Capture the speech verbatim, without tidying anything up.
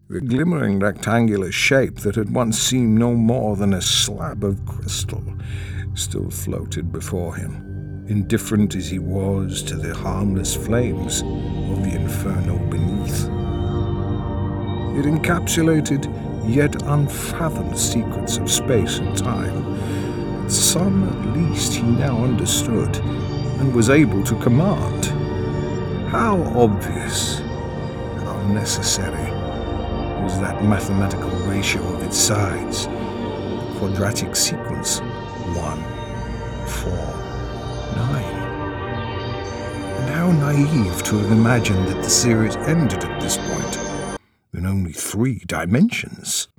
The glimmering rectangular shape that had once seemed no more than a slab of crystal still floated before him, indifferent as he was to the harmless flames of the inferno beneath. It encapsulated yet unfathomed secrets of space and time, but some at least he now understood and was able to command. How obvious, how necessary was that mathematical ratio of its sides, the quadratic sequence one, four, nine. And how naive to have imagined that the series ended at this point, in only three dimensions.